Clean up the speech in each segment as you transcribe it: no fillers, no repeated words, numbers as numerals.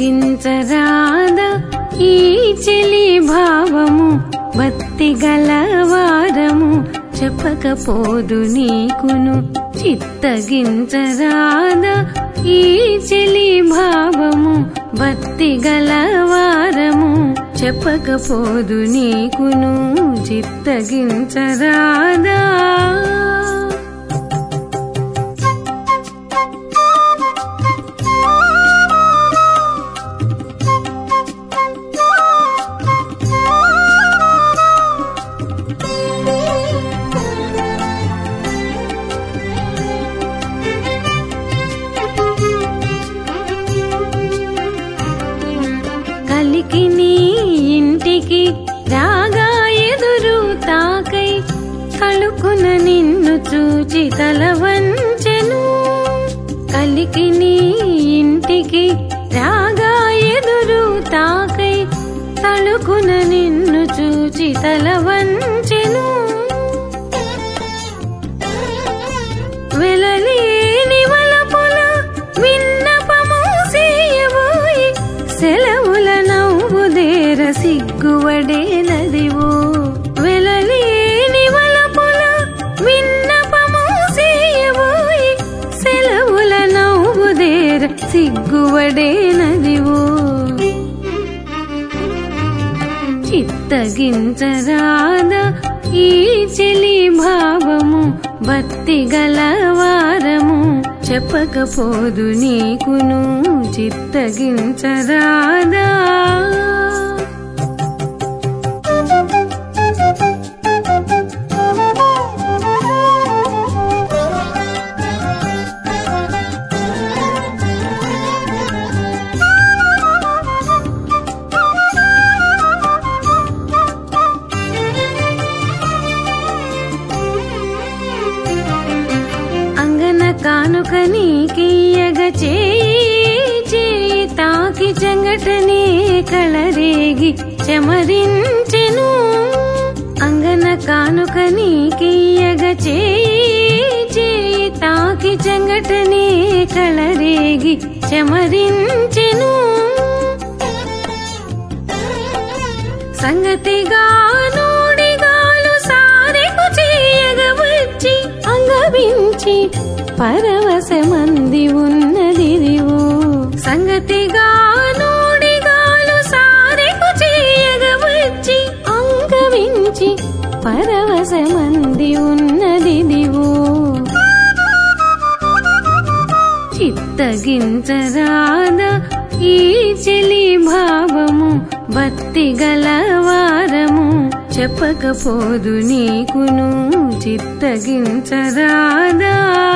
చిత్తగించరాదా ఈ చెలి భావము భక్తి గలవారము చెప్పకపోదు నీకును చిత్తగించరాదా ఈ చెలి భావము భక్తి గలవారము చెప్పకపోదు నీకును చిత్తగించరాదా కలికి నీ ఇంటికి రాగా ఎదురు తాకై కలుకున నిన్ను చూచి తల వంచెను కలికి నీ ఇంటికి రాగా ఎదురు తాకై కలుకున నిన్ను చూచి తల వంచెను వెలలేని వలపుల విన్నపము చేయబోయి సెలవుల నవ్వుదేర సిగ్గువడేనదివో వెలలేని వలపుల విన్నపము చేయబోయి సెలవుల నవ్వుదేర సిగ్గువడేనదివో చిత్తగించరాదా ఈ చెలి భావము భక్తి గలవారము చెప్పకపోదు నీకును చిత్తగించరాదా కానుక నీకియ్యగ చేయి తాకి చెంగటనే కళరేగి చెమరించెను అంగన కానుక నీకియ్యగ చేయి తాకి చెంగటనే కళరేగి చెమరించెను సంగతిగా నూడిగాలు సారెకు చేయగ వచ్చి అంగవించి పరవశమంది ఉన్నదిదివో సంగతిగా నూడిగాలు సారెకు చేయగ వచ్చి అంగవించి పరవశమంది ఉన్నదిదివో చిత్తగించరాదా ఈ చెలి భావము భక్తి గలవారము చెప్పకపోదు నీకును చిత్తగించరాదా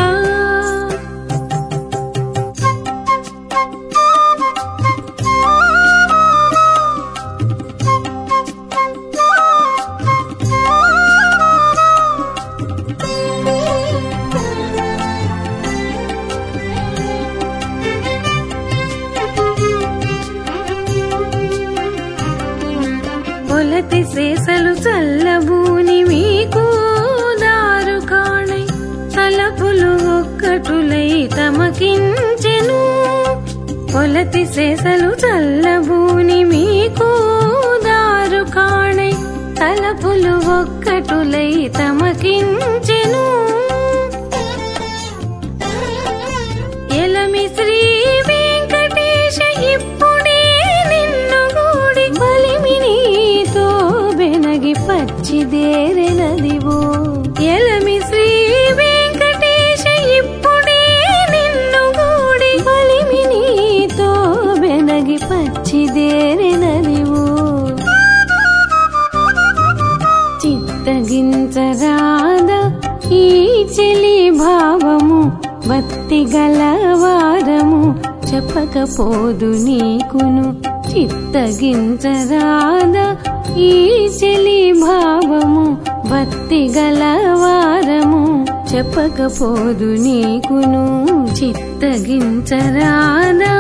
పొలతి శేషలు చల్లబూని మీకు దారు కాణై తలపులు ఒక్కటులై తమకించెను పొలతి శేషలు చల్లబూని మీకు దారు కాణై తలపులు ఒక్కటులై తమకించెను ఎలమి శ్రీ వెంకటేశ ఇప్పుడే నిన్ను గూడి బలిమినీతో బెనగి పచ్చిదేరెనదివో ఎలమి శ్రీ వెంకటేశ ఇప్పుడే నిన్ను గూడి బలిమినీతో బెనగి పచ్చిదేరెనదివో చిత్తగించరాదా ఈ చెలి భావము భక్తి గలవారము చెప్పకపోదు నీకును చిత్తగించరాదా ఈ చెలి భావము భక్తి గలవారము చెప్పకపోదు నీకును చిత్తగించరాదా